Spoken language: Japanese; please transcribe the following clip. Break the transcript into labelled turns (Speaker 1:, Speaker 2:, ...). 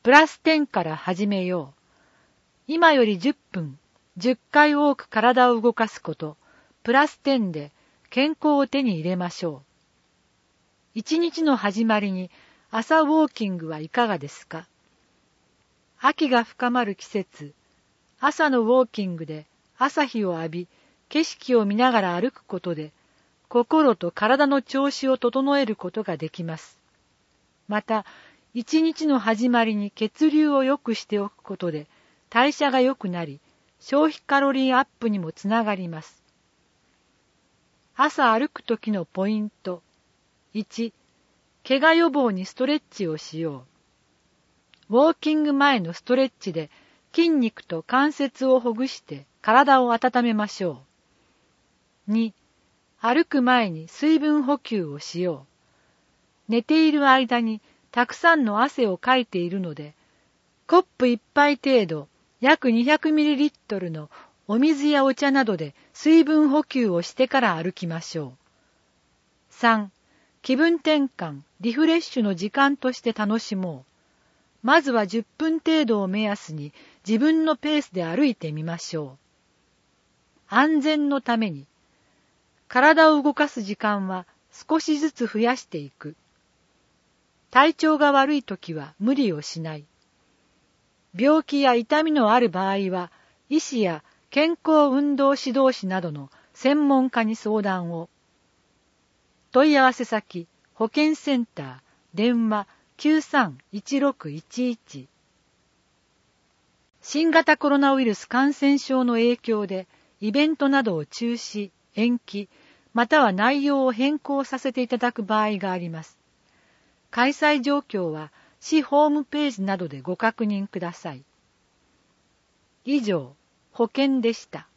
Speaker 1: プラス10から始めよう。今より10分、10回多く体を動かすこと、プラス10で健康を手に入れましょう。一日の始まりに朝ウォーキングはいかがですか？秋が深まる季節、朝のウォーキングで朝日を浴び、景色を見ながら歩くことで、心と体の調子を整えることができます。また、一日の始まりに血流を良くしておくことで、代謝が良くなり、消費カロリーアップにもつながります。朝歩くときのポイント。1、怪我予防にストレッチをしよう。ウォーキング前のストレッチで筋肉と関節をほぐして体を温めましょう。2、歩く前に水分補給をしよう。寝ている間にたくさんの汗をかいているので、コップ一杯程度、約 200ml のお水やお茶などで水分補給をしてから歩きましょう。3、気分転換、リフレッシュの時間として楽しもう。まずは10分程度を目安に自分のペースで歩いてみましょう。安全のために、体を動かす時間は少しずつ増やしていく。体調が悪いときは無理をしない。病気や痛みのある場合は、医師や健康運動指導士などの専門家に相談を。問い合わせ先、保健センター、電話 93-1611。新型コロナウイルス感染症の影響で、イベントなどを中止、延期、または内容を変更させていただく場合があります。開催状況は、市ホームページなどでご確認ください。以上、保健でした。